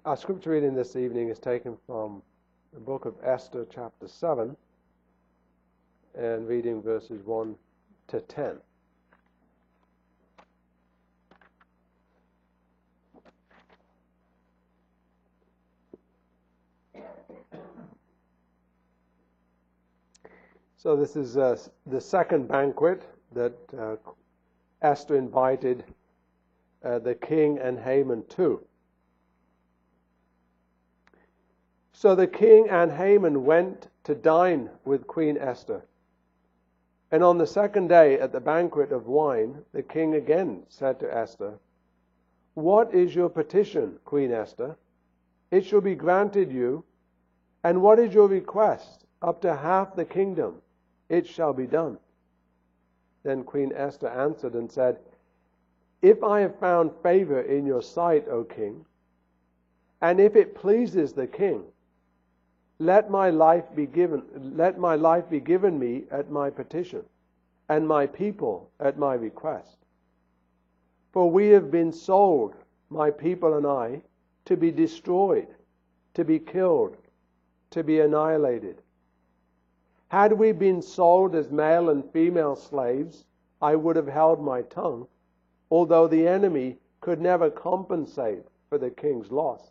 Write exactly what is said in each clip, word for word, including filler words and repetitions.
Our scripture reading this evening is taken from the book of Esther, chapter seven, and reading verses one to ten. So this is uh, the second banquet that uh, Esther invited uh, the king and Haman to. So the king and Haman went to dine with Queen Esther. And on the second day at the banquet of wine, the king again said to Esther, "What is your petition, Queen Esther? It shall be granted you. And what is your request? Up to half the kingdom, it shall be done." Then Queen Esther answered and said, "If I have found favor in your sight, O king, and if it pleases the king, let my life be given, let my life be given me at my petition, and my people at my request. For we have been sold, my people and I, to be destroyed, to be killed, to be annihilated. Had we been sold as male and female slaves, I would have held my tongue, although the enemy could never compensate for the king's loss."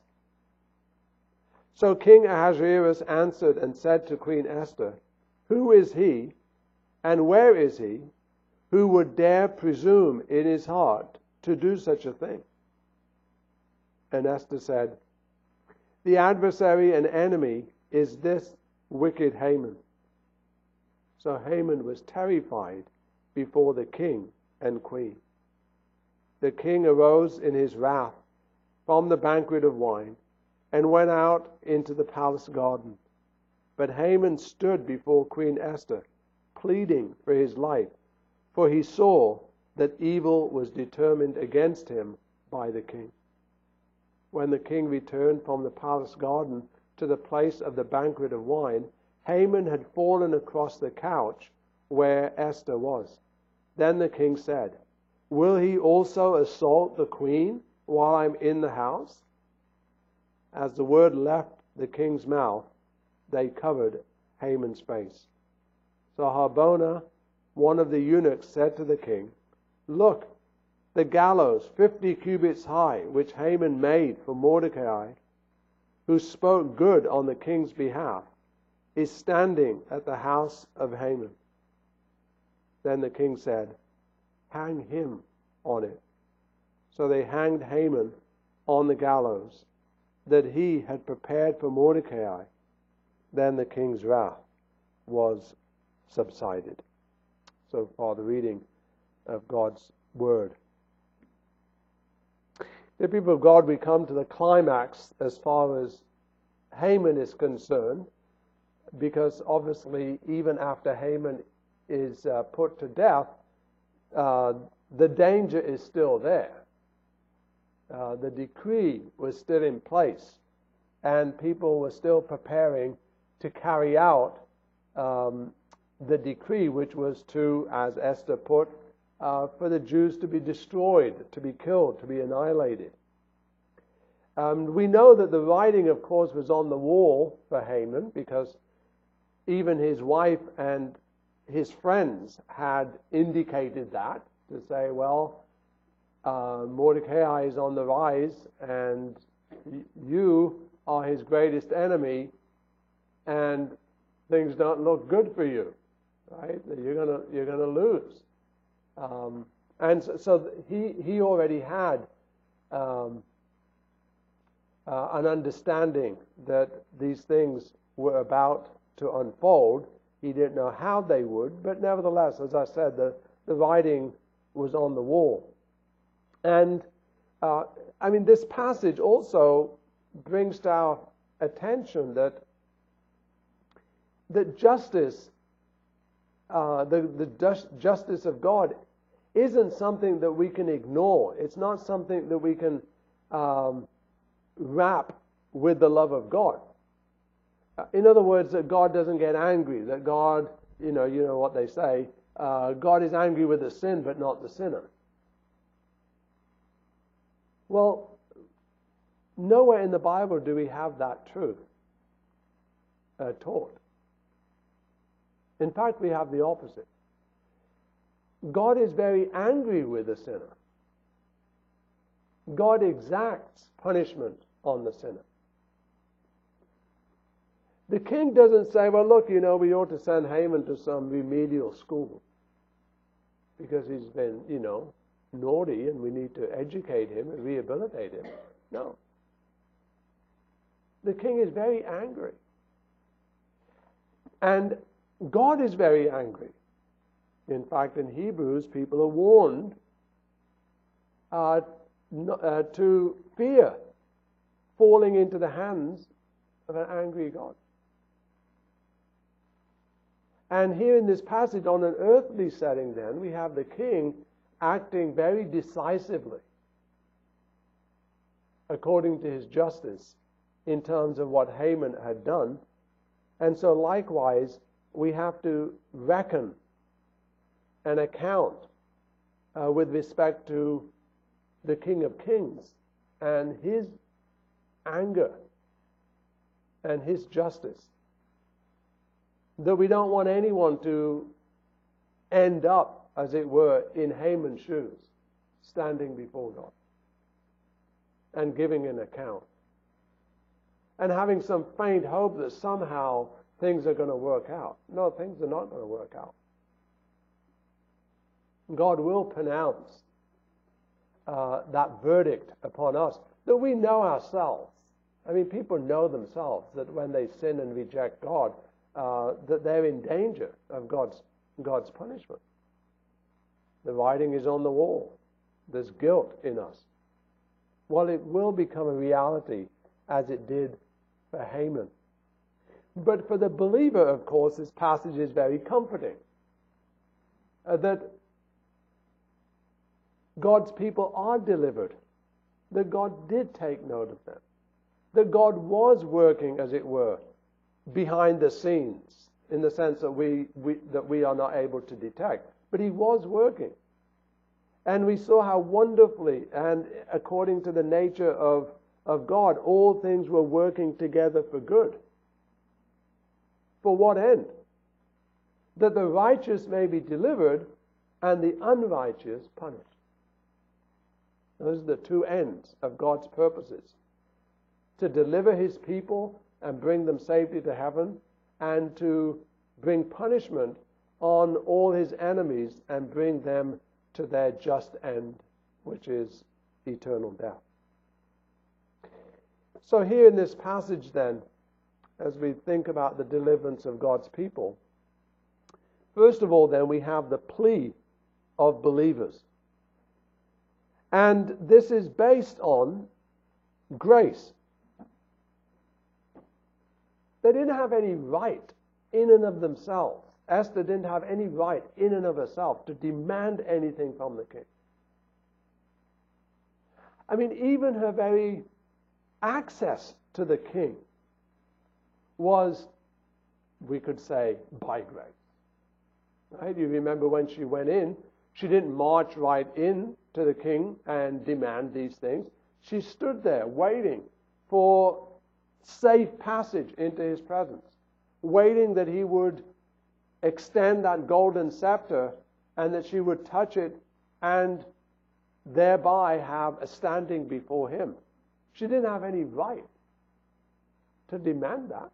So King Ahasuerus answered and said to Queen Esther, "Who is he, and where is he, who would dare presume in his heart to do such a thing?" And Esther said, "The adversary and enemy is this wicked Haman." So Haman was terrified before the king and queen. The king arose in his wrath from the banquet of wine and went out into the palace garden. But Haman stood before Queen Esther, pleading for his life, for he saw that evil was determined against him by the king. When the king returned from the palace garden to the place of the banquet of wine, Haman had fallen across the couch where Esther was. Then the king said, "Will he also assault the queen while I'm in the house?" As the word left the king's mouth, they covered Haman's face. So Harbona, one of the eunuchs, said to the king, "Look, the gallows fifty cubits high, which Haman made for Mordecai, who spoke good on the king's behalf, is standing at the house of Haman." Then the king said, "Hang him on it." So they hanged Haman on the gallows that he had prepared for Mordecai. Then the king's wrath was subsided. So far the reading of God's word. The people of God, we come to the climax as far as Haman is concerned, because obviously even after Haman is uh, put to death, uh, the danger is still there. Uh, the decree was still in place, and people were still preparing to carry out um, the decree, which was to, as Esther put, uh, for the Jews to be destroyed, to be killed, to be annihilated. Um, we know that the writing, of course, was on the wall for Haman, because even his wife and his friends had indicated that, to say, well, uh, Mordecai is on the rise, and y- you are his greatest enemy, and things don't look good for you, right? You're gonna you're gonna lose. Um, and so, so he he already had um, uh, an understanding that these things were about to unfold. He didn't know how they would, but nevertheless, as I said, the, the writing was on the wall. And, uh, I mean, this passage also brings to our attention that that justice, uh, the, the just, justice of God isn't something that we can ignore. It's not something that we can um, wrap with the love of God. In other words, that God doesn't get angry, that God, you know, you know what they say, uh, God is angry with the sin, but not the sinner. Well, Nowhere in the Bible do we have that truth uh, taught. In fact, we have the opposite. God is very angry with the sinner. God exacts punishment on the sinner. The king doesn't say, well, look, you know, we ought to send Haman to some remedial school because he's been, you know, naughty and we need to educate him and rehabilitate him. No. The king is very angry. And God is very angry. In fact, in Hebrews, people are warned uh, no, uh, to fear falling into the hands of an angry God. And here in this passage, on an earthly setting then, we have the king acting very decisively according to his justice in terms of what Haman had done. And so likewise, we have to reckon an account uh, with respect to the King of Kings and his anger and his justice. That we don't want anyone to end up, as it were, in Haman's shoes, standing before God and giving an account and having some faint hope that somehow things are going to work out. No, things are not going to work out. God will pronounce uh, that verdict upon us that we know ourselves. I mean, people know themselves that when they sin and reject God, uh, that they're in danger of God's God's punishment. The writing is on the wall. There's guilt in us. Well, it will become a reality as it did for Haman. But for the believer, of course, this passage is very comforting. Uh, that God's people are delivered. That God did take note of them. That God was working, as it were, behind the scenes, in the sense that we, we that we are not able to detect. But He was working. And we saw how wonderfully and according to the nature of, of God, all things were working together for good. For what end? That the righteous may be delivered and the unrighteous punished. Those are the two ends of God's purposes. To deliver His people and bring them safely to heaven, and to bring punishment on all His enemies and bring them to their just end, which is eternal death. So here in this passage then, as we think about the deliverance of God's people, first of all then we have the plea of believers. And this is based on grace. They didn't have any right in and of themselves. Esther didn't have any right in and of herself to demand anything from the king. I mean, even her very access to the king was, we could say, by grace. Right? You remember when she went in, she didn't march right in to the king and demand these things. She stood there waiting for safe passage into his presence, waiting that he would extend that golden scepter and that she would touch it and thereby have a standing before him. She didn't have any right to demand that.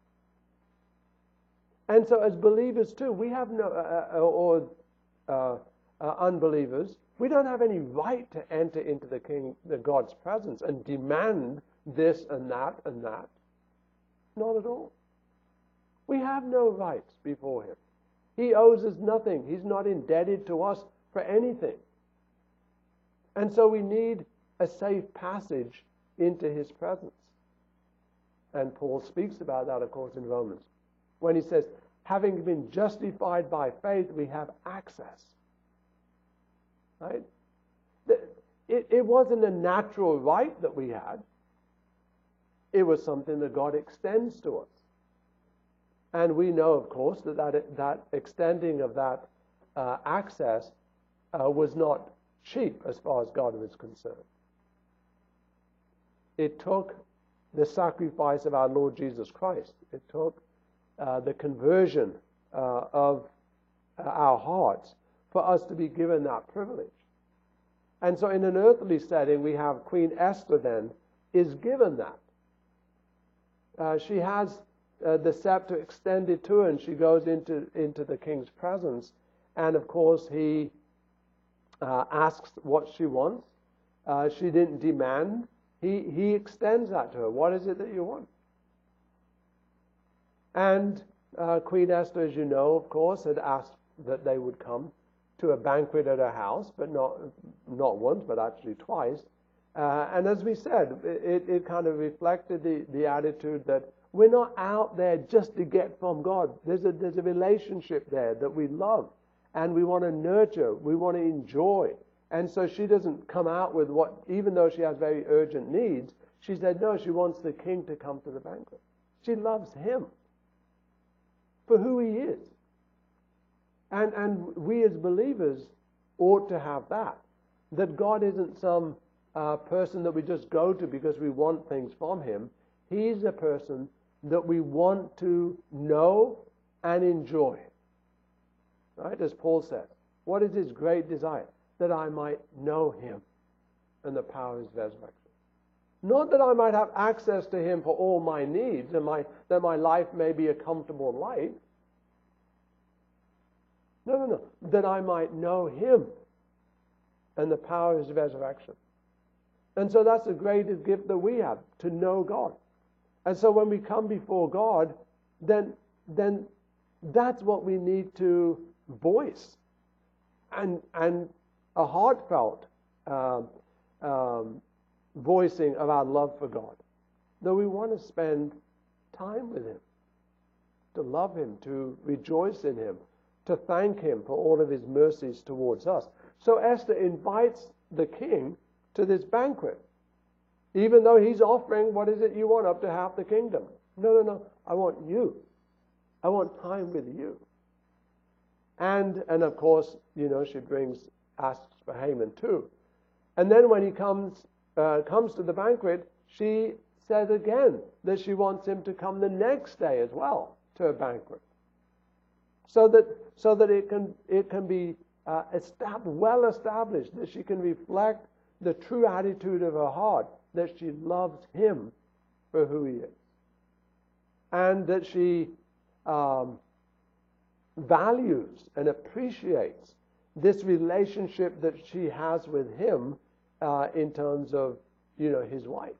And so as believers too, we have no, uh, or uh, uh, unbelievers, we don't have any right to enter into the King, the God's presence and demand this and that and that. Not at all. We have no rights before Him. He owes us nothing. He's not indebted to us for anything. And so we need a safe passage into His presence. And Paul speaks about that, of course, in Romans, when he says, having been justified by faith, we have access. Right? It, it wasn't a natural right that we had. It was something that God extends to us. And we know, of course, that that, that extending of that uh, access uh, was not cheap as far as God was concerned. it took the sacrifice of our Lord Jesus Christ. It took uh, the conversion uh, of uh, our hearts for us to be given that privilege. And so in an earthly setting, we have Queen Esther then is given that. Uh, she has uh, the scepter extended to her, and she goes into, into the king's presence. And of course, he uh, asks what she wants. Uh, she didn't demand. He, he extends that to her. What is it that you want? And uh, Queen Esther, as you know, of course, had asked that they would come to a banquet at her house, but not not once, but actually twice. Uh, and as we said, it, it kind of reflected the, the attitude that we're not out there just to get from God. There's a, there's a relationship there that we love and we want to nurture, we want to enjoy. And so she doesn't come out with what, even though she has very urgent needs, she said, no, she wants the king to come to the banquet. She loves him for who he is. And, and we as believers ought to have that. That God isn't some uh, person that we just go to because we want things from him. He's a person that we want to know and enjoy. Right? As Paul says, what is his great desire? That I might know him and the power of his resurrection. Not that I might have access to him for all my needs and my, that my life may be a comfortable life. No, no, no. That I might know him and the power of his resurrection. And so that's the greatest gift that we have, to know God. And so when we come before God, then, then that's what we need to voice. And, and a heartfelt um, um, voicing of our love for God. That we want to spend time with him, to love him, to rejoice in him, to thank him for all of his mercies towards us. So Esther invites the king to this banquet. Even though he's offering, what is it you want, up to half the kingdom? No, no, no. I want you. I want time with you. And, and of course, you know, she brings, asks for Haman too. And then when he comes, uh, comes to the banquet, she says again that she wants him to come the next day as well to a banquet. So that, so that it can, it can be uh, estab- well established, that she can reflect the true attitude of her heart, that she loves him for who he is. And that she um, values and appreciates this relationship that she has with him uh, in terms of, you know, his wife.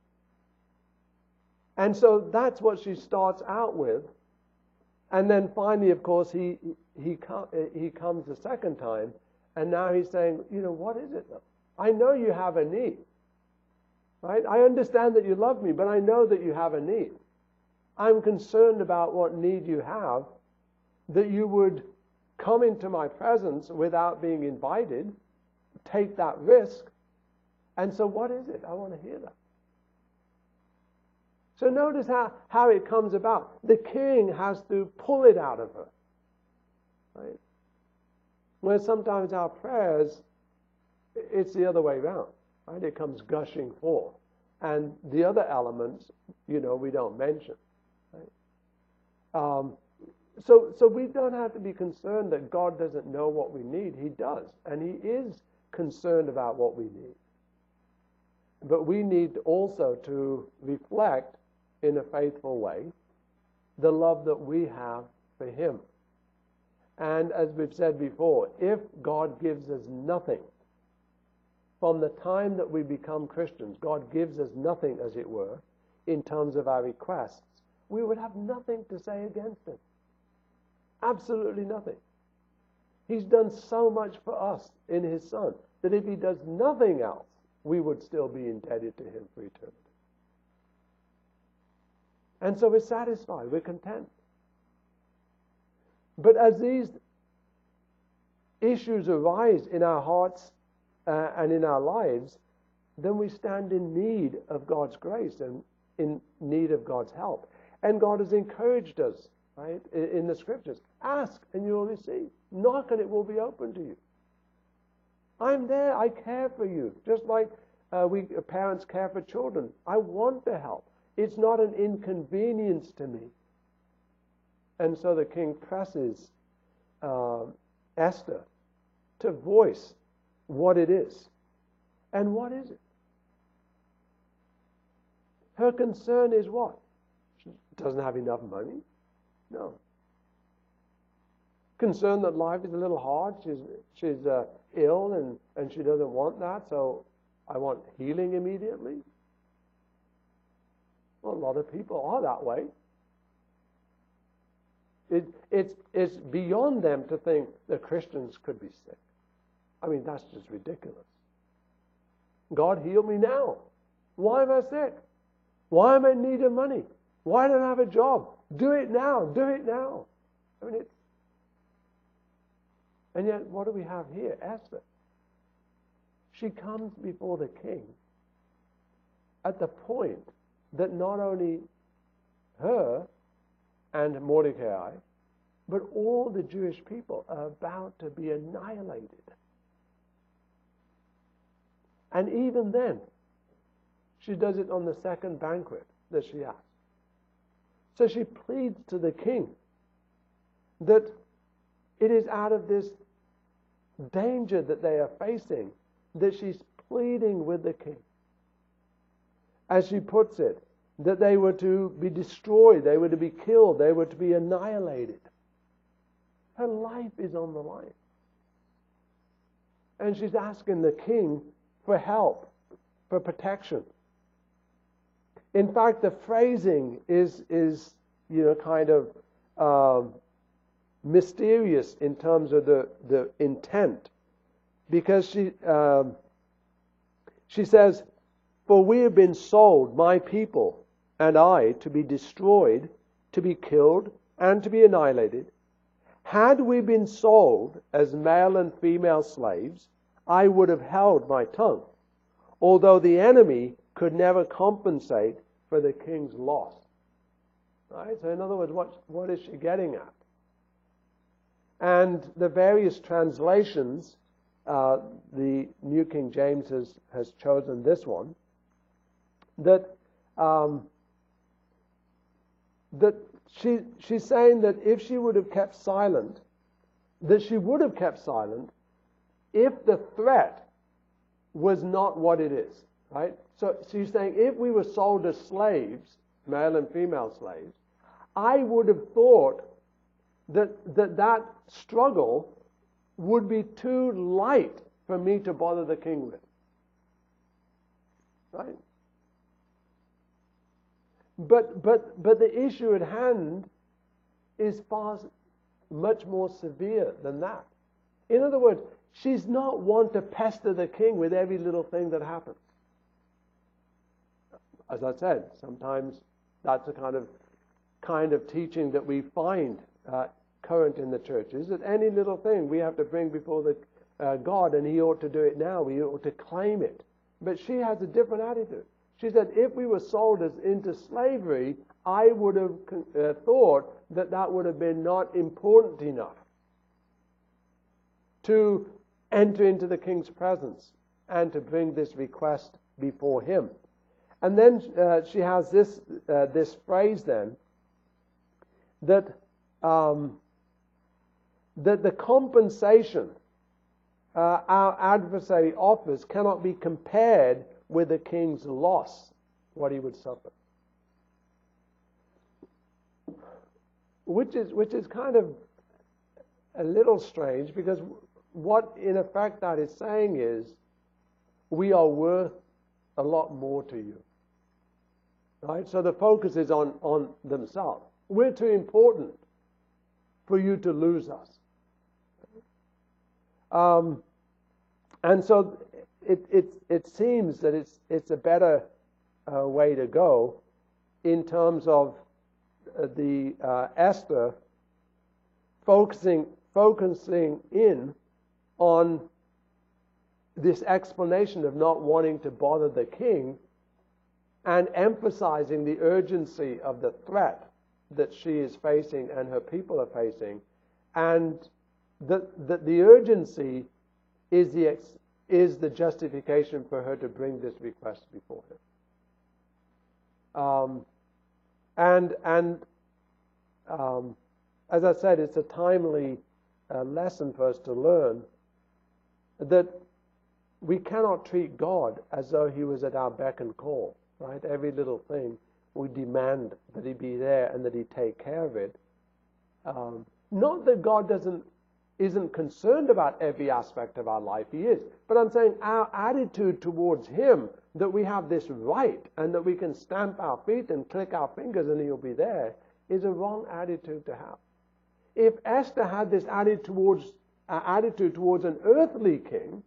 And so that's what she starts out with. And then finally, of course, he he he comes the second time, and now he's saying, you know, what is it though? I know you have a need. Right? I understand that you love me, but I know that you have a need. I'm concerned about what need you have, that you would come into my presence without being invited, take that risk. And so what is it? I want to hear that. So notice how, how it comes about. The king has to pull it out of her. Right? Where sometimes our prayers, it's the other way around. Right? It comes gushing forth. And the other elements, you know, we don't mention. Right? Um, so, so we don't have to be concerned that God doesn't know what we need. He does. And he is concerned about what we need. But we need also to reflect in a faithful way the love that we have for him. And as we've said before, if God gives us nothing, from the time that we become Christians, God gives us nothing, as it were, in terms of our requests, we would have nothing to say against him. Absolutely nothing. He's done so much for us in his Son that if he does nothing else, we would still be indebted to him for eternity. And so we're satisfied, we're content. But as these issues arise in our hearts uh, and in our lives, then we stand in need of God's grace and in need of God's help. And God has encouraged us, right, in, in the scriptures. Ask and you will receive. Knock and it will be open to you. I'm there. I care for you. Just like uh, we uh, parents care for children. I want to help. It's not an inconvenience to me. And so the king presses uh, Esther to voice what it is. And what is it? Her concern is what? She doesn't have enough money? No. Concerned that life is a little hard. She's she's uh, ill and, and she doesn't want that, so I want healing immediately. Well, a lot of people are that way. It, it's, it's beyond them to think that Christians could be sick. I mean, that's just ridiculous. God, heal me now. Why am I sick? Why am I in need of money? Why don't I have a job? Do it now. Do it now. I mean, it's... And yet, what do we have here? Esther. She comes before the king at the point that not only her and Mordecai, but all the Jewish people are about to be annihilated. And even then, she does it on the second banquet that she has. So she pleads to the king that it is out of this danger that they are facing that she's pleading with the king. As she puts it, that they were to be destroyed, they were to be killed, they were to be annihilated. Her life is on the line. And she's asking the king for help, for protection. In fact, the phrasing is, is you know, kind of um, mysterious in terms of the, the intent. Because she, um, she says, "For we have been sold, my people and I, to be destroyed, to be killed, and to be annihilated. Had we been sold as male and female slaves, I would have held my tongue, although the enemy could never compensate for the king's loss." Right? So in other words, what, what is she getting at? And the various translations, uh, the New King James has, has chosen this one, that um, that she she's saying that if she would have kept silent, that she would have kept silent if the threat was not what it is, right? So she's saying if we were sold as slaves, male and female slaves, I would have thought that that, that struggle would be too light for me to bother the king with. Right? But but but the issue at hand is far much more severe than that. In other words, she's not one to pester the king with every little thing that happens. As I said, sometimes that's a kind of kind of teaching that we find uh, current in the churches, that any little thing we have to bring before the uh, God, and he ought to do it now. We ought to claim it. But she has a different attitude. She said, if we were sold as into slavery, I would have uh, thought that that would have been not important enough to enter into the king's presence and to bring this request before him. And then uh, she has this uh, this phrase then, that um, that the compensation uh, our adversary offers cannot be compared with the king's loss, what he would suffer. Which is which is kind of a little strange, because what in effect that is saying is, we are worth a lot more to you. Right? So the focus is on, on themselves. We're too important for you to lose us. Um, and so it, it, it seems that it's, it's a better uh, way to go in terms of uh, the uh, Esther focusing, focusing in on this explanation of not wanting to bother the king, and emphasizing the urgency of the threat that she is facing and her people are facing, and that, that the urgency is the ex, is the justification for her to bring this request before him. Um, and and um, as I said, it's a timely uh, lesson for us to learn that we cannot treat God as though he was at our beck and call, right? Every little thing we demand that he be there and that he take care of it. Um, not that God doesn't isn't concerned about every aspect of our life, he is. But I'm saying our attitude towards him, that we have this right and that we can stamp our feet and click our fingers and he'll be there, is a wrong attitude to have. If Esther had this attitude towards, uh, attitude towards an earthly king,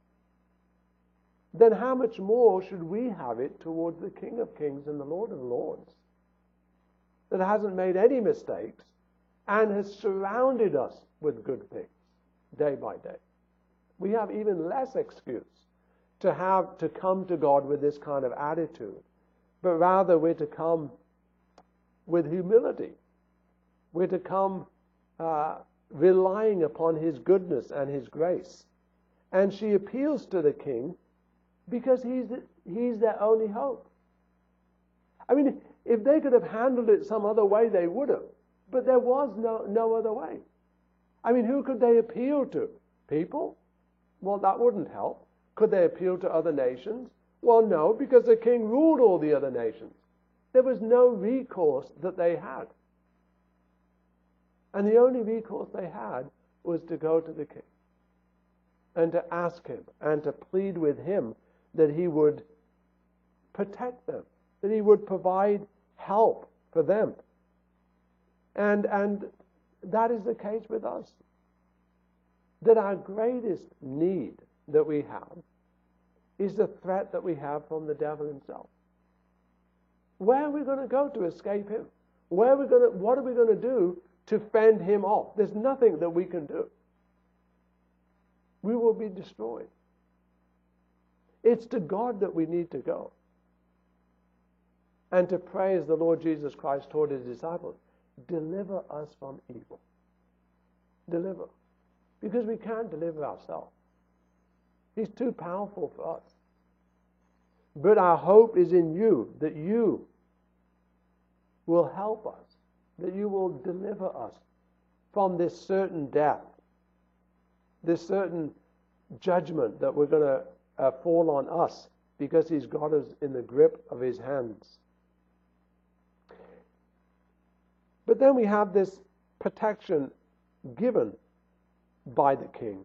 then how much more should we have it towards the King of Kings and the Lord of Lords, that hasn't made any mistakes and has surrounded us with good things day by day? We have even less excuse to have to come to God with this kind of attitude, but rather we're to come with humility. We're to come uh, relying upon his goodness and his grace. And she appeals to the king because he's he's their only hope. I mean, if they could have handled it some other way, they would have. But there was no, no other way. I mean, who could they appeal to? People? Well, that wouldn't help. Could they appeal to other nations? Well, no, because the king ruled all the other nations. There was no recourse that they had. And the only recourse they had was to go to the king and to ask him and to plead with him that he would protect them, that he would provide help for them. And, and that is the case with us. That our greatest need that we have is the threat that we have from the devil himself. Where are we going to go to escape him? Where are we going to, what are we going to do to fend him off? There's nothing that we can do. We will be destroyed. It's to God that we need to go. And to pray as the Lord Jesus Christ taught his disciples, deliver us from evil. Deliver. Because we can't deliver ourselves. He's too powerful for us. But our hope is in you, that you will help us, that you will deliver us from this certain death, this certain judgment that we're going to uh, fall on us because he's got us in the grip of his hands. But then we have this protection given by the king.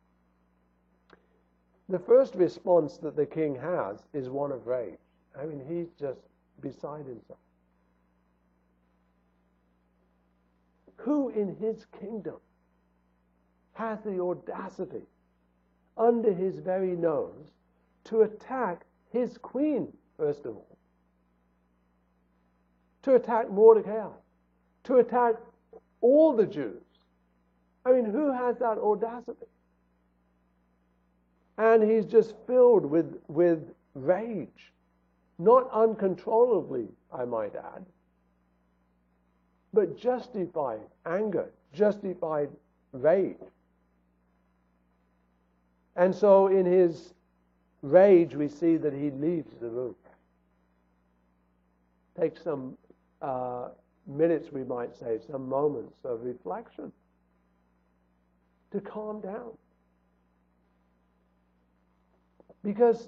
The first response that the king has is one of rage. I mean, he's just beside himself. Who in his kingdom has the audacity under his very nose to attack his queen, first of all? To attack Mordecai? To attack all the Jews? I mean, who has that audacity? And he's just filled with, with rage. Not uncontrollably, I might add. But justified anger, justified rage. And so in his rage, we see that he leaves the room. Takes some uh, minutes, we might say, some moments of reflection to calm down. Because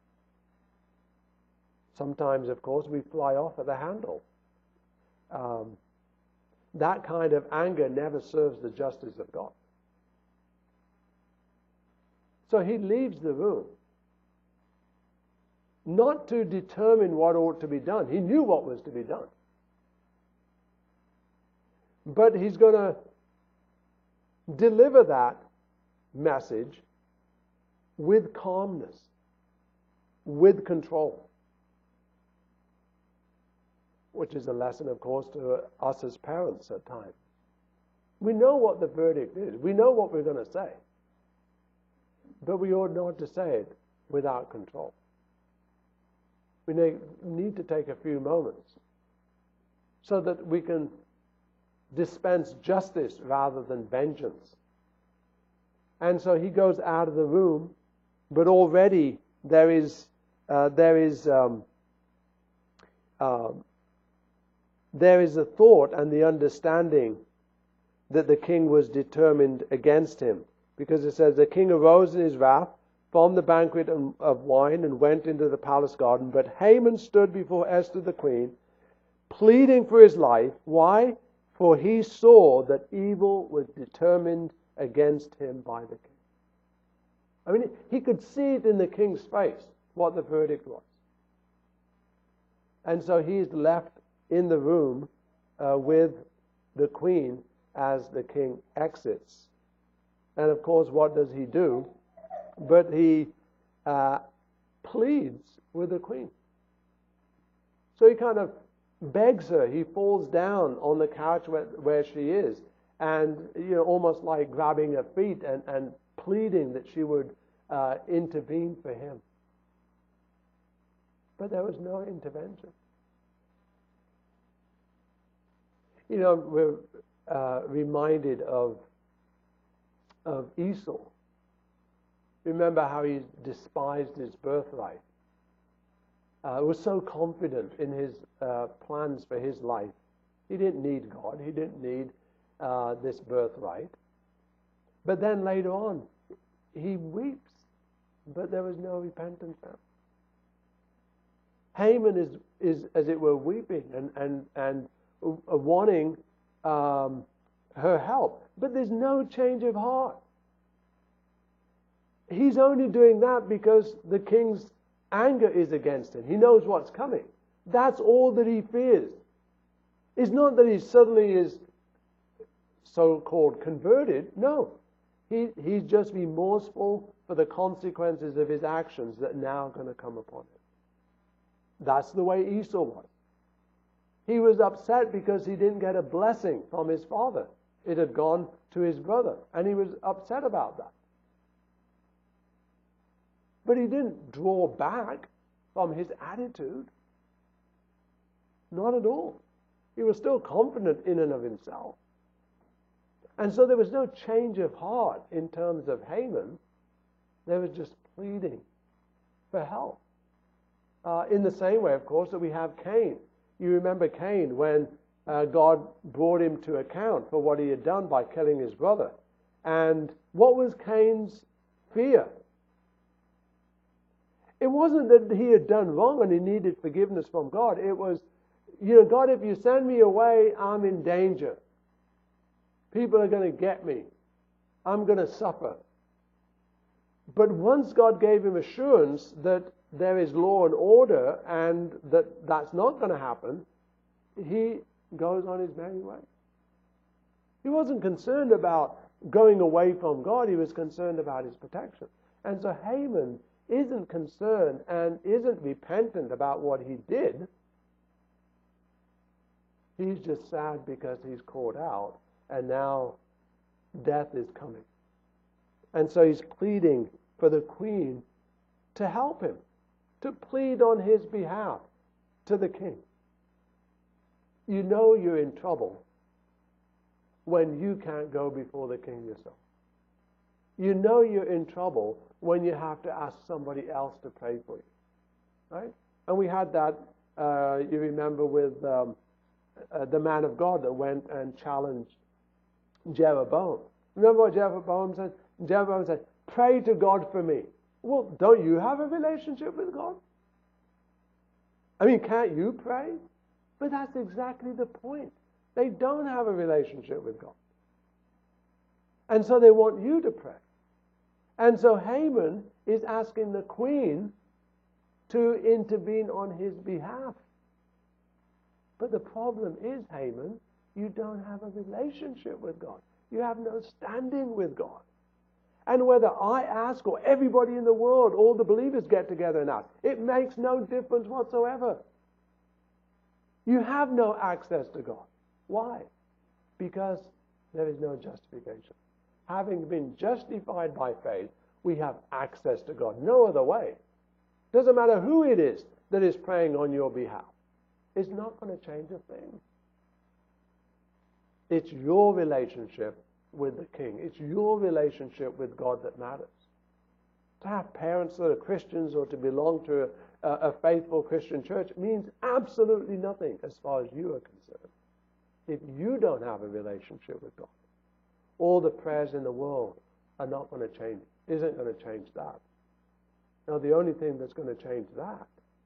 sometimes, of course, we fly off at the handle. Um, that kind of anger never serves the justice of God. So he leaves the room, not to determine what ought to be done. He knew what was to be done. But he's going to deliver that message with calmness, with control, which is a lesson, of course, to us as parents at times. We know what the verdict is. We know what we're going to say. But we ought not to say it without control. We need to take a few moments so that we can dispense justice rather than vengeance. And so he goes out of the room But already there is uh, there is um, uh, there is a thought and the understanding that the king was determined against him, because it says the king arose in his wrath from the banquet of wine and went into the palace garden. But Haman stood before Esther the queen, pleading for his life. Why? For he saw that evil was determined against him by the king. I mean, he could see it in the king's face, what the verdict was. And so he's left in the room uh, with the queen as the king exits. And of course, what does he do? But he uh, pleads with the queen. So he kind of begs her. He falls down on the couch where, where she is, and you know, almost like grabbing her feet and, and pleading that she would uh, intervene for him. But there was no intervention. You know, we're uh, reminded of of Esau. Remember how he despised his birthright. Uh, was so confident in his uh, plans for his life. He didn't need God. He didn't need uh, this birthright. But then later on, he weeps, but there was no repentance found. Haman is, is as it were, weeping and and and uh, wanting um, her help, but there's no change of heart. He's only doing that because the king's anger is against him. He knows what's coming. That's all that he fears. It's not that he suddenly is so-called converted. No. He, he's just remorseful for the consequences of his actions that are now going to come upon him. That's the way Esau was. He was upset because he didn't get a blessing from his father. It had gone to his brother, and he was upset about that. But he didn't draw back from his attitude. Not at all. He was still confident in and of himself. And so there was no change of heart in terms of Haman. There was just pleading for help. Uh, in the same way, of course, that we have Cain. You remember Cain when uh, God brought him to account for what he had done by killing his brother. And what was Cain's fear? It wasn't that he had done wrong and he needed forgiveness from God. It was, you know, God, if you send me away, I'm in danger. People are going to get me. I'm going to suffer. But once God gave him assurance that there is law and order and that that's not going to happen, he goes on his merry way. He wasn't concerned about going away from God. He was concerned about his protection. And so Haman isn't concerned and isn't repentant about what he did. He's just sad because he's caught out and now death is coming. And so he's pleading for the queen to help him, to plead on his behalf to the king. You know you're in trouble when you can't go before the king yourself. You know you're in trouble when you have to ask somebody else to pray for you, right? And we had that, uh, you remember, with um, uh, the man of God that went and challenged Jeroboam. Remember what Jeroboam said? Jeroboam said, pray to God for me. Well, don't you have a relationship with God? I mean, can't you pray? But that's exactly the point. They don't have a relationship with God. And so they want you to pray. And so Haman is asking the queen to intervene on his behalf. But the problem is, Haman, you don't have a relationship with God. You have no standing with God. And whether I ask or everybody in the world, all the believers get together and ask, it makes no difference whatsoever. You have no access to God. Why? Because there is no justification. Having been justified by faith, we have access to God. No other way. Doesn't matter who it is that is praying on your behalf. It's not going to change a thing. It's your relationship with the King. It's your relationship with God that matters. To have parents that are Christians or to belong to a, a faithful Christian church means absolutely nothing as far as you are concerned. If you don't have a relationship with God, all the prayers in the world are not going to change, isn't going to change that. Now, the only thing that's going to change that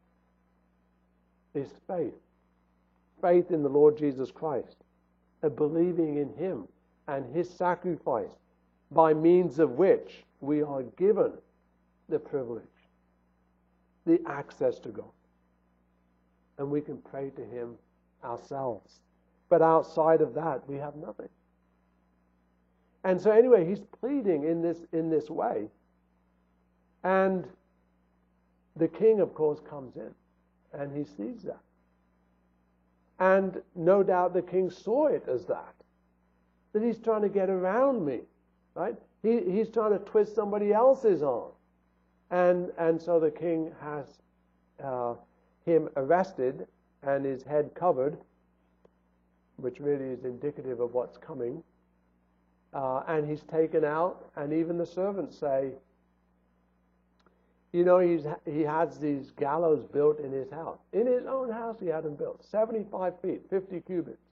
is faith. Faith in the Lord Jesus Christ, a believing in Him and His sacrifice, by means of which we are given the privilege, the access to God. And we can pray to Him ourselves. But outside of that, we have nothing. And so anyway, he's pleading in this in this way. And the king, of course, comes in and he sees that. And no doubt the king saw it as that. That he's trying to get around me. Right? He, he's trying to twist somebody else's arm. And, and so the king has uh, him arrested and his head covered, which really is indicative of what's coming. Uh, and he's taken out, and even the servants say, you know, he's, he has these gallows built in his house. In his own house he had them built, seventy-five feet, fifty cubits.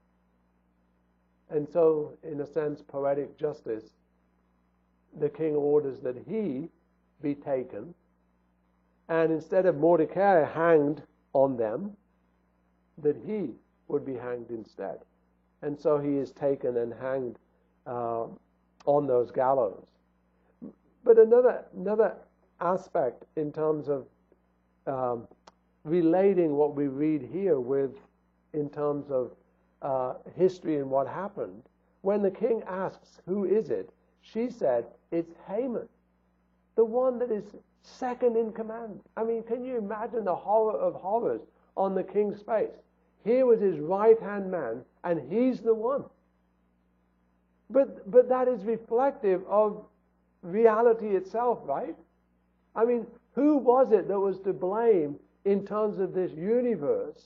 And so, in a sense, poetic justice, the king orders that he be taken, and instead of Mordecai hanged on them, that he would be hanged instead. And so he is taken and hanged uh, on those gallows. But another another aspect in terms of um, relating what we read here with, in terms of uh, history and what happened, when the king asks, who is it? She said, it's Haman, the one that is second in command. I mean, can you imagine the horror of horrors on the king's face? Here was his right-hand man, and he's the one. But, but that is reflective of reality itself, right? I mean, who was it that was to blame in terms of this universe,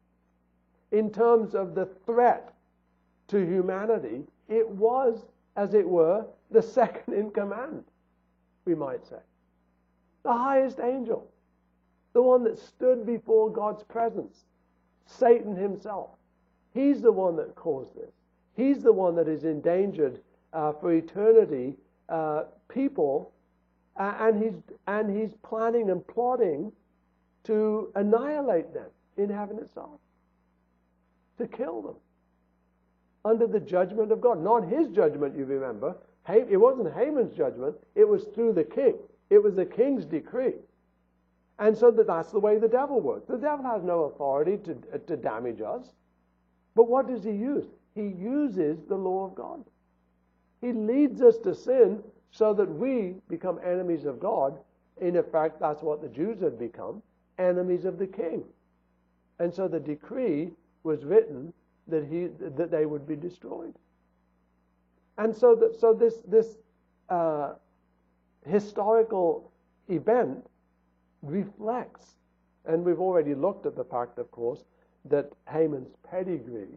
in terms of the threat to humanity? It was, as it were, the second in command, we might say. The highest angel, the one that stood before God's presence, Satan himself. He's the one that caused this. He's the one that has endangered uh, for eternity uh, people, uh, and he's and he's planning and plotting to annihilate them in heaven itself, to kill them under the judgment of God. Not his judgment, you remember. It wasn't Haman's judgment. It was through the king. It was the king's decree. And so that that's the way the devil works. The devil has no authority to, uh, to damage us. But what does he use? He uses the law of God. He leads us to sin so that we become enemies of God. In effect, that's what the Jews had become, enemies of the king. And so the decree was written that he that they would be destroyed. And so that so this this uh, historical event reflects, and we've already looked at the fact, of course, that Haman's pedigree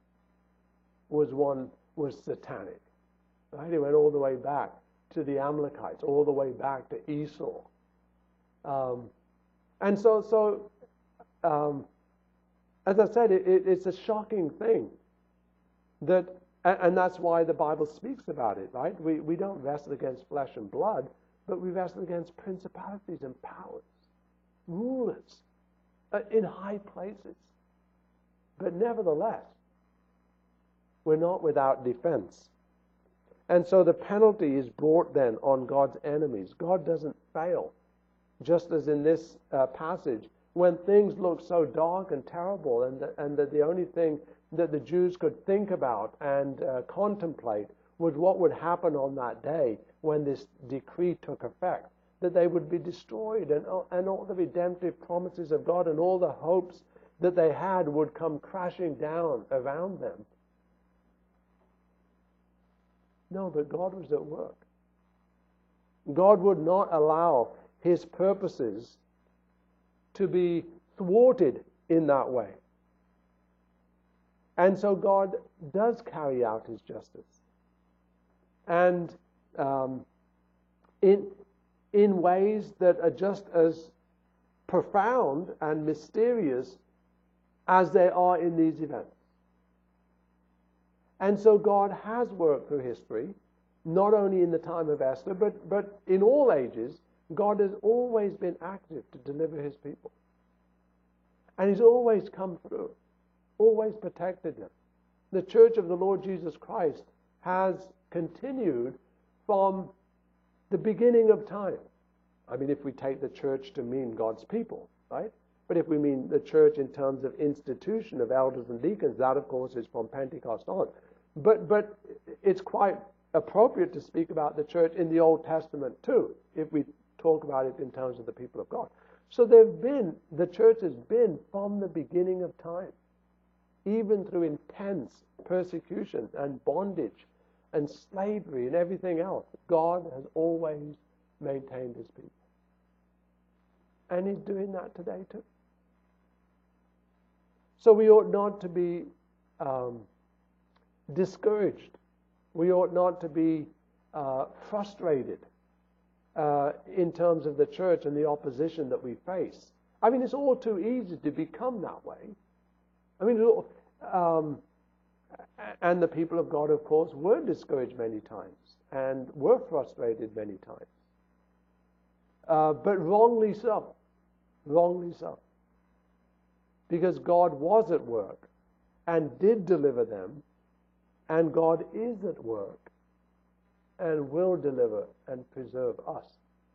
was one was satanic. Right? He went all the way back to the Amalekites, all the way back to Esau, um, and so so. Um, As I said, it, it, it's a shocking thing that, and, and that's why the Bible speaks about it, right? We we don't wrestle against flesh and blood, but we wrestle against principalities and powers, rulers uh, in high places. But nevertheless, we're not without defense. And so the penalty is brought then on God's enemies. God doesn't fail, just as in this uh, passage. When things look so dark and terrible, and, the, and that the only thing that the Jews could think about and uh, contemplate was what would happen on that day when this decree took effect, that they would be destroyed, and, and all the redemptive promises of God and all the hopes that they had would come crashing down around them. No, but God was at work. God would not allow his purposes to be thwarted in that way. And so God does carry out his justice. And um, in in ways that are just as profound and mysterious as they are in these events. And so God has worked through history, not only in the time of Esther, but, but in all ages. God has always been active to deliver his people. And he's always come through, always protected them. The church of the Lord Jesus Christ has continued from the beginning of time. I mean, if we take the church to mean God's people, right? But if we mean the church in terms of institution of elders and deacons, that of course is from Pentecost on. But but it's quite appropriate to speak about the church in the Old Testament too, if we talk about it in terms of the people of God. So there've been, the church has been from the beginning of time, even through intense persecution and bondage and slavery and everything else. God has always maintained his people. And he's doing that today too. So we ought not to be um, discouraged. We ought not to be uh, frustrated uh, in terms of the church and the opposition that we face. I mean, it's all too easy to become that way. I mean, um, and the people of God, of course, were discouraged many times and were frustrated many times. Uh, but wrongly so. Wrongly so. Because God was at work and did deliver them, and God is at work and will deliver and preserve us.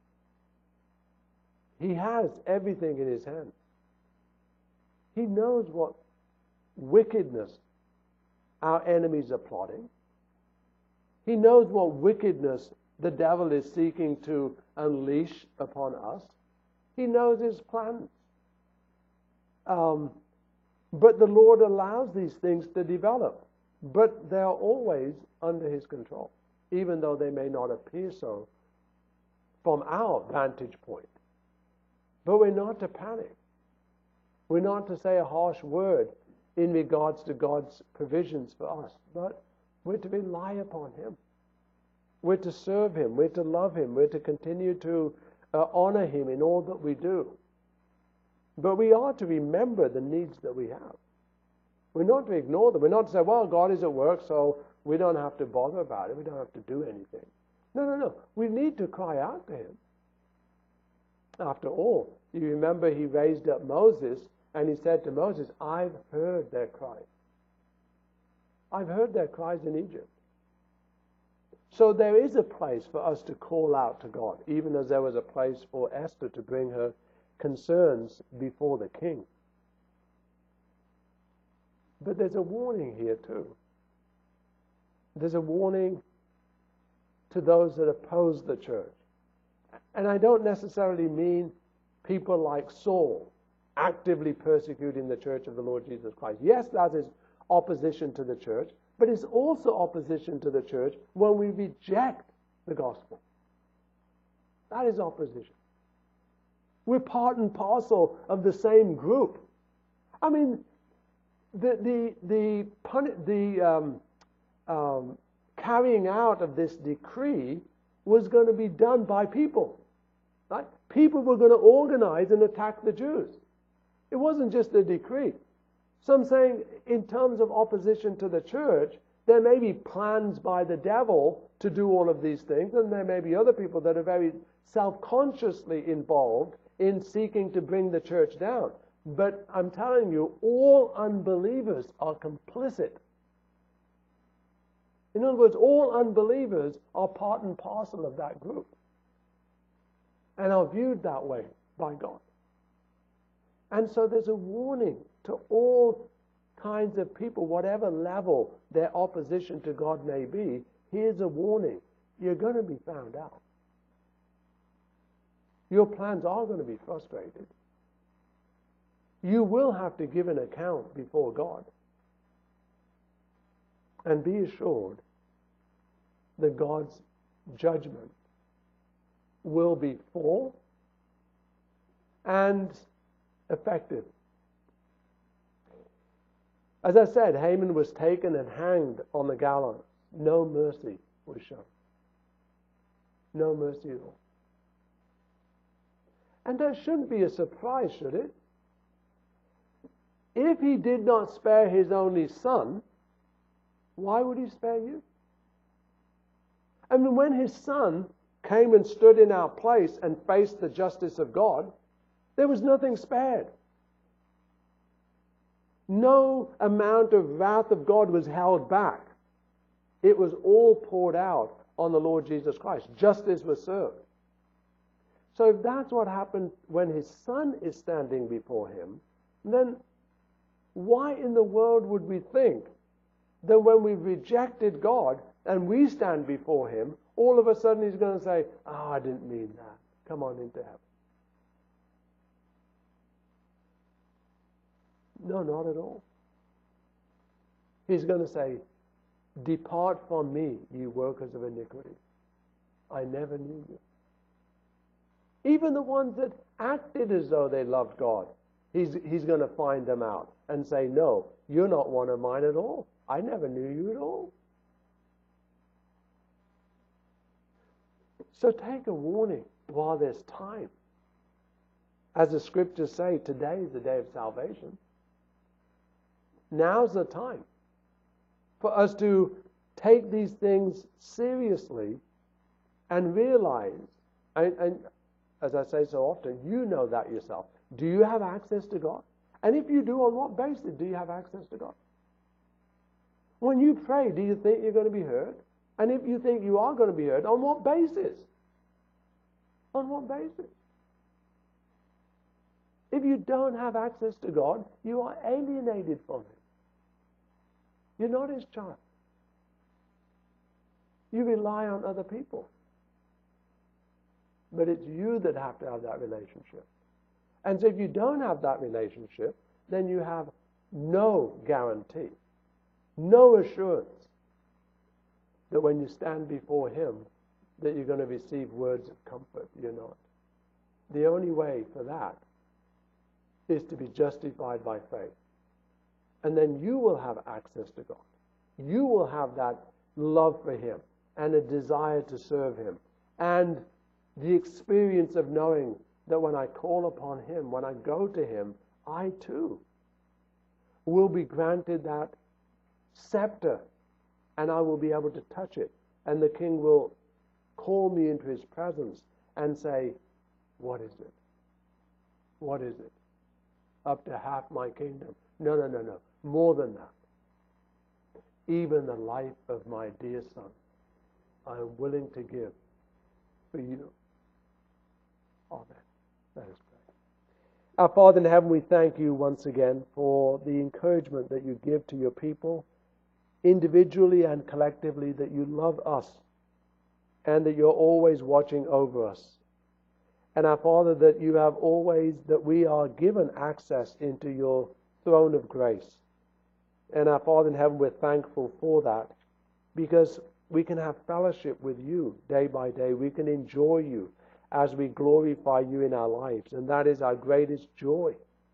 He has everything in his hand. He knows what wickedness our enemies are plotting. He knows what wickedness the devil is seeking to unleash upon us. He knows his plans. Um, but the Lord allows these things to develop. But they are always under his control, even though they may not appear so from our vantage point. But we're not to panic. We're not to say a harsh word in regards to God's provisions for us, but we're to rely upon him. We're to serve him. We're to love him. We're to continue to uh, honor him in all that we do. But we are to remember the needs that we have. We're not to ignore them. We're not to say, well, God is at work, so we don't have to bother about it. We don't have to do anything. No, no, no. We need to cry out to him. After all, you remember he raised up Moses, and he said to Moses, I've heard their cries. I've heard their cries in Egypt. So there is a place for us to call out to God, even as there was a place for Esther to bring her concerns before the king. But there's a warning here too. There's a warning to those that oppose the church. And I don't necessarily mean people like Saul actively persecuting the church of the Lord Jesus Christ. Yes, that is opposition to the church, but it's also opposition to the church when we reject the gospel. That is opposition. We're part and parcel of the same group. I mean, the the the the um, um, carrying out of this decree was going to be done by people. Right? People were going to organize and attack the Jews. It wasn't just a decree. So I'm saying, in terms of opposition to the church, there may be plans by the devil to do all of these things, and there may be other people that are very self-consciously involved in seeking to bring the church down. But I'm telling you, all unbelievers are complicit. In other words, all unbelievers are part and parcel of that group, and are viewed that way by God. And so there's a warning to all kinds of people, whatever level their opposition to God may be. Here's a warning. You're going to be found out. Your plans are going to be frustrated. You will have to give an account before God. And be assured that God's judgment will be full and effective. As I said, Haman was taken and hanged on the gallows. No mercy was shown. No mercy at all. And that shouldn't be a surprise, should it? If he did not spare his only son, why would he spare you? I mean, when his son came and stood in our place and faced the justice of God, there was nothing spared. No amount of wrath of God was held back. It was all poured out on the Lord Jesus Christ. Justice was served. So if that's what happened when his son is standing before him, then why in the world would we think that when we've rejected God and we stand before him, all of a sudden he's going to say, oh, I didn't mean that. Come on into heaven. No, not at all. He's going to say, depart from me, ye workers of iniquity. I never knew you. Even the ones that acted as though they loved God, he's, he's going to find them out and say, no, you're not one of mine at all. I never knew you at all. So take a warning while there's time. As the scriptures say, today is the day of salvation. Now's the time for us to take these things seriously and realize, and, and as I say so often, you know that yourself. Do you have access to God? And if you do, on what basis do you have access to God? When you pray, do you think you're going to be heard? And if you think you are going to be heard, on what basis? On what basis? If you don't have access to God, you are alienated from him. You're not his child. You rely on other people. But it's you that have to have that relationship. And so if you don't have that relationship, then you have no guarantee, no assurance that when you stand before him, that you're going to receive words of comfort. You're not. The only way for that is to be justified by faith. And then you will have access to God. You will have that love for him and a desire to serve him. And the experience of knowing that when I call upon him, when I go to him, I too will be granted that scepter and I will be able to touch it. And the king will call me into his presence and say, what is it? What is it? Up to half my kingdom. No, no, no, no. More than that. Even the life of my dear son, I am willing to give for you. Amen. Let us pray. Our Father in heaven, we thank you once again for the encouragement that you give to your people, individually and collectively, that you love us and that you're always watching over us. And our Father, that you have always, that we are given access into your throne of grace. And our Father in heaven, we're thankful for that because we can have fellowship with you day by day. We can enjoy you as we glorify you in our lives. And that is our greatest joy.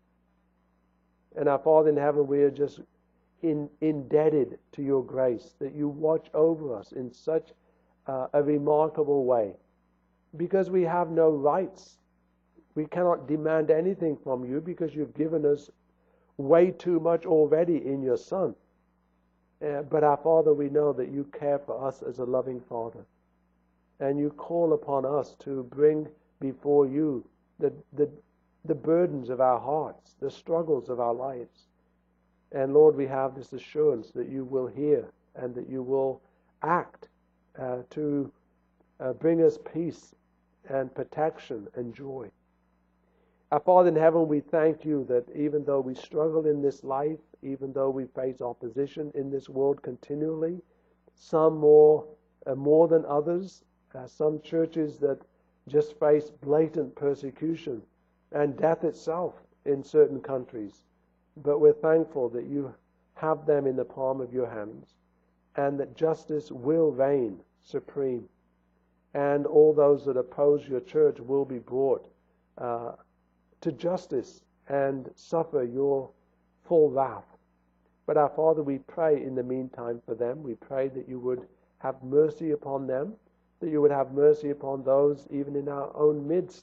And our Father in heaven, we are just in, indebted to your grace that you watch over us in such uh, a remarkable way. Because we have no rights. We cannot demand anything from you because you've given us way too much already in your Son. Uh, but our Father, we know that you care for us as a loving Father. And you call upon us to bring before you the, the, the burdens of our hearts, the struggles of our lives. And Lord, we have this assurance that you will hear and that you will act uh, to uh, bring us peace and protection and joy. Our Father in heaven, we thank you that even though we struggle in this life, even though we face opposition in this world continually, some more uh, more than others, uh, some churches that just face blatant persecution and death itself in certain countries. But we're thankful that you have them in the palm of your hands and that justice will reign supreme. And all those that oppose your church will be brought uh, to justice and suffer your full wrath. But our Father, we pray in the meantime for them. We pray that you would have mercy upon them, that you would have mercy upon those even in our own midst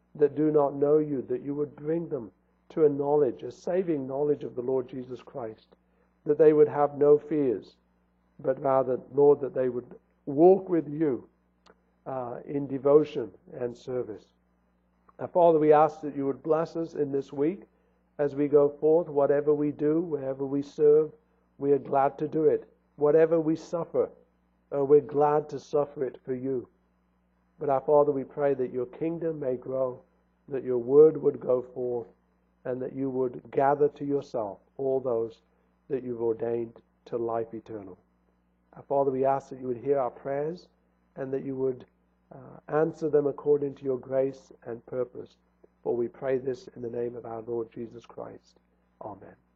that do not know you, that you would bring them to a knowledge, a saving knowledge of the Lord Jesus Christ, that they would have no fears, but rather, Lord, that they would walk with you uh, in devotion and service. Now, Father, we ask that you would bless us in this week as we go forth. Whatever we do, wherever we serve, we are glad to do it. Whatever we suffer, uh, we're glad to suffer it for you. But our Father, we pray that your kingdom may grow, that your word would go forth, and that you would gather to yourself all those that you've ordained to life eternal. Our Father, we ask that you would hear our prayers and that you would uh, answer them according to your grace and purpose. For we pray this in the name of our Lord Jesus Christ. Amen.